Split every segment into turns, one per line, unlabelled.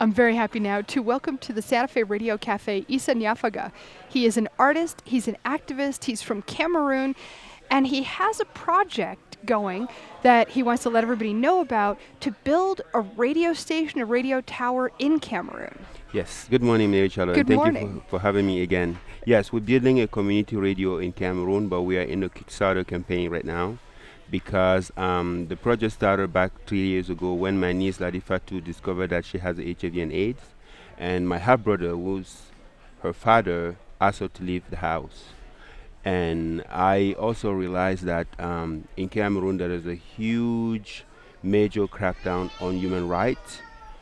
I'm very happy now to welcome to the Santa Fe Radio Cafe Issa Nyafaga. He is an artist, he's an activist, he's from Cameroon, and he has a project going that he wants to let everybody know about to build a radio station, a radio tower in Cameroon.
Yes, good morning, Mary Charlotte, and
Good
thank you
morning.
for having me again. Yes, we're building a community radio in Cameroon, but we are in a Kickstarter campaign right now because the project started back 3 years ago when my niece Ladifatu discovered that she has HIV and AIDS, and my half brother, who's her father, asked her to leave the house. And I also realized that in Cameroon there is a huge, major crackdown on human rights,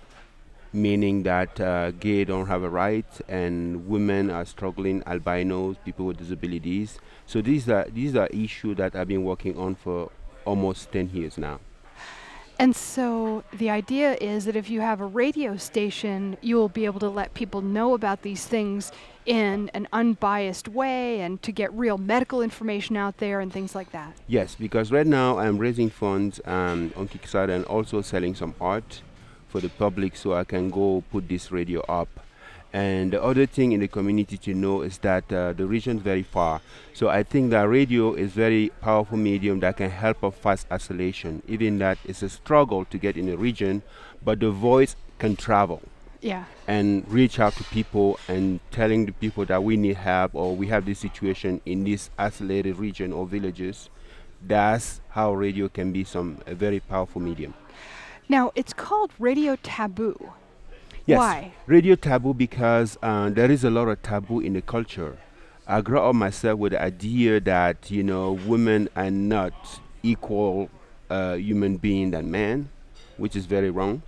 meaning that gay don't have a right and women are struggling, albinos, people with disabilities. So these are issues that I've been working on for almost 10 years now.
And so the idea is that if you have a radio station, you will be able to let people know about these things in an unbiased way and to get real medical information out there and things like that.
Yes, because right now I'm raising funds on Kickstarter and also selling some art for the public so I can go put this radio up. And the other thing in the community to know is that the region is very far. So I think that radio is very powerful medium that can help a fast isolation. Even that it's a struggle to get in a region, but the voice can travel
Yeah.
and reach out to people and telling the people that we need help or we have this situation in this isolated region or villages. That's how radio can be a very powerful medium.
Now, it's called Radio Taboo.
Yes,
Why?
radio taboo because there is a lot of taboo in the culture. I grew up myself with the idea that women are not equal human being than men, which is very wrong,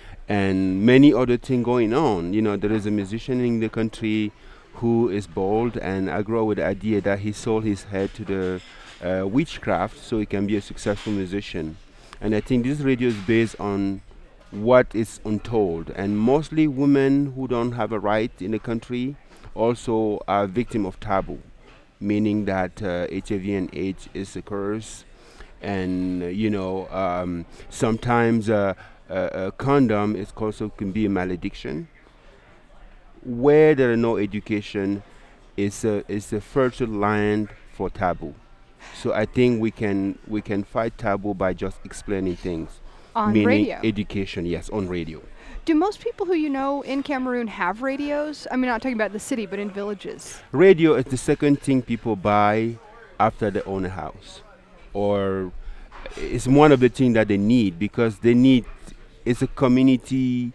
and many other things going on. There is a musician in the country who is bald, and I grew up with the idea that he sold his head to the witchcraft so he can be a successful musician. And I think this radio is based on what is untold, and mostly women who don't have a right in the country also are victim of taboo, meaning that HIV and AIDS is a curse, and sometimes a condom is also can be a malediction. Where there are no education is a fertile land for taboo. So I think we can fight taboo by just explaining things,
On
meaning
radio.
education. Yes, on radio.
Do most people who you know in Cameroon have radios? I mean, not talking about the city, but in villages.
Radio is the second thing people buy after they own a house, or it's one of the things that they need because they need. It's a community.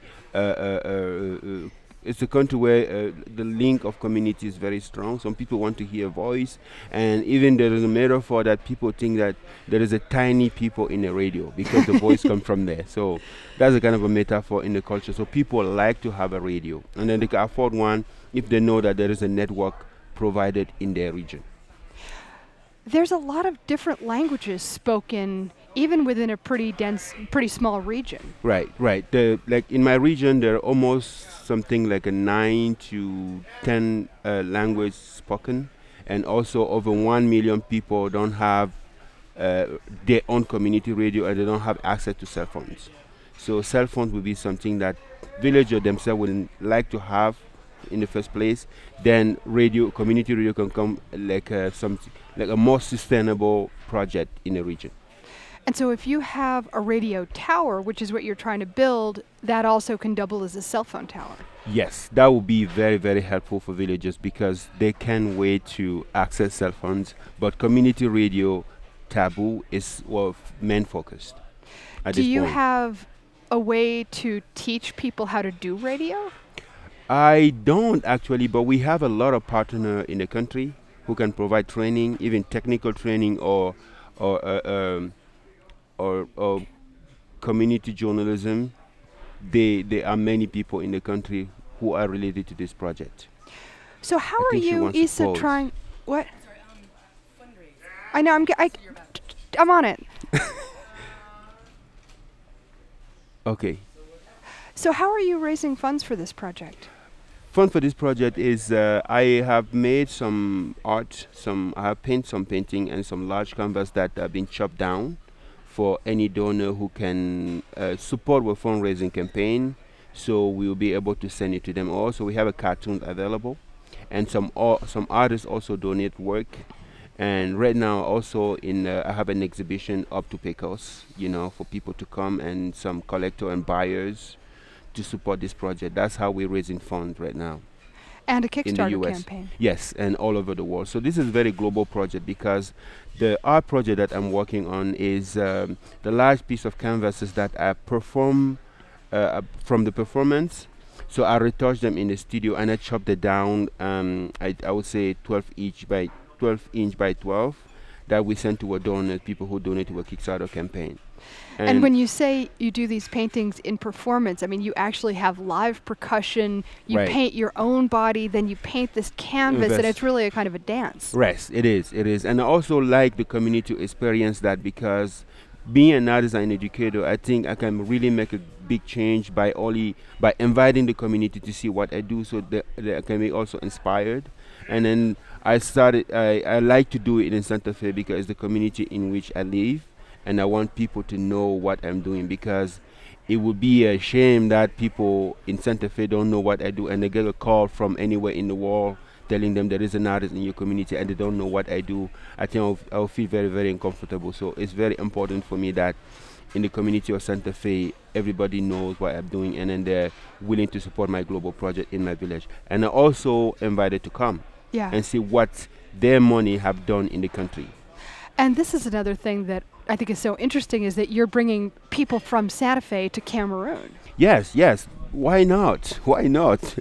It's a country where the link of community is very strong. Some people want to hear voice, and even there is a metaphor that people think that there is a tiny people in the radio because the voice comes from there. So that's a kind of a metaphor in the culture. So people like to have a radio, and then they can afford one if they know that there is a network provided in their region.
There's a lot of different languages spoken even within a pretty dense, pretty small region.
Right, right. Like in my region, there are almost something like a 9 to 10 language spoken, and also over 1 million people don't have their own community radio, and they don't have access to cell phones. So cell phones will be something that villagers themselves would like to have in the first place. Then radio, community radio can come like like a more sustainable project in the region.
And so if you have a radio tower, which is what you're trying to build, that also can double as a cell phone tower.
Yes, that would be very, very helpful for villagers because they can wait to access cell phones. But community radio taboo is men focused at
Do
this
you
point.
have a way to teach people how to do radio?
I don't actually, but we have a lot of partners in the country who can provide training, even technical training or or community journalism. There are many people in the country who are related to this project.
So how
I
are
think she
you,
wants to
Issa,
pause.
trying? What? I know. I'm on it.
Okay.
So how are you raising funds for this project?
Fun for this project is I have made some art, I have painted some painting and some large canvas that have been chopped down for any donor who can support with fundraising campaign so we will be able to send it to them. Also, we have a cartoon available, and some artists also donate work. And right now, also I have an exhibition up to Pecos, for people to come and some collector and buyers to support this project. That's how we're raising funds right now
And a
in the
Kickstarter
U.S.
campaign.
Yes, and all over the world. So this is a very global project because the art project that I'm working on is the large piece of canvases that I perform from the performance. So I retouch them in the studio and I chop them down. I would say 12 inch by 12 that we send to our donors, people who donate to a Kickstarter campaign.
And when you say you do these paintings in performance, I mean, you actually have live percussion, you
Right.
paint your own body, then you paint this canvas, and
Yes.
it's really a kind of a dance.
Yes, it is. And I also like the community to experience that because being an artist and educator, I think I can really make a big change by inviting the community to see what I do so they can be also inspired. And then I like to do it in Santa Fe because it's the community in which I live and I want people to know what I'm doing because it would be a shame that people in Santa Fe don't know what I do and they get a call from anywhere in the world telling them there is an artist in your community and they don't know what I do. I think I'll feel very, very uncomfortable. So it's very important for me that in the community of Santa Fe, everybody knows what I'm doing and then they're willing to support my global project in my village. And I also invited to come
Yeah.
and see what their money have done in the country.
And this is another thing that I think is so interesting is that you're bringing people from Santa Fe to Cameroon.
Yes. Why not? Why not?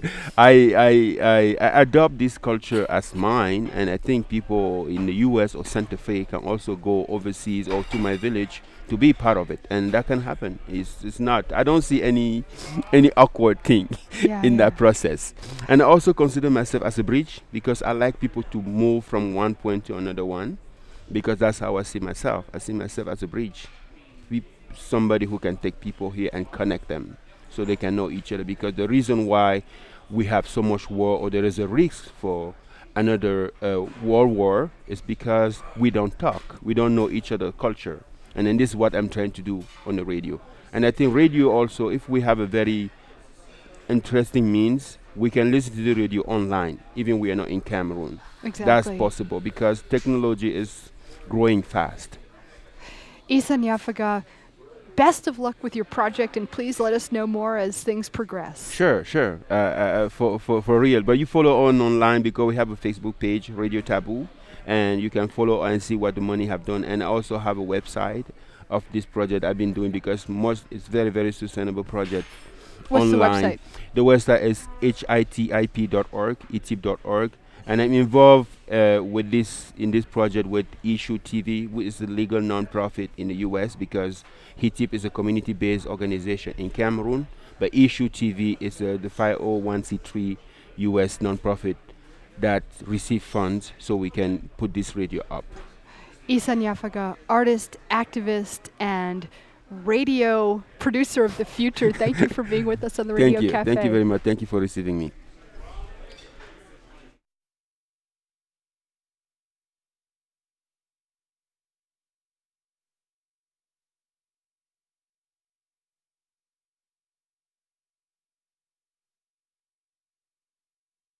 I adopt this culture as mine, and I think people in the U.S. or Santa Fe can also go overseas or to my village to be part of it, and that can happen. It's not. I don't see any awkward thing
Yeah,
in
yeah.
that process. And I also consider myself as a bridge because I like people to move from one point to another one, because that's how I see myself. I see myself as a bridge, somebody who can take people here and connect them so they can know each other, because the reason why we have so much war or there is a risk for another world war is because we don't talk, we don't know each other's culture. And then this is what I'm trying to do on the radio. And I think radio also, if we have a very interesting means, we can listen to the radio online even we are not in Cameroon.
Exactly.
That's possible because technology is growing fast.
Issa Nyafaga, best of luck with your project, and please let us know more as things progress.
Sure. For real. But you follow on online because we have a Facebook page, Radio Taboo, and you can follow and see what the money have done. And I also have a website of this project I've been doing because it's very, very sustainable project.
What's
online.
the website?
The website is hitip.org, etip.org. And I'm involved with in this project with Issue TV, which is a legal non-profit in the U.S. because HITIP is a community-based organization in Cameroon, but Issue TV is the 501c3 U.S. non-profit that receive funds so we can put this radio up.
Issa Nyafaga, artist, activist, and radio producer of the future. Thank you for being with us on the Radio
Thank you.
Cafe.
Thank you very much. Thank you for receiving me.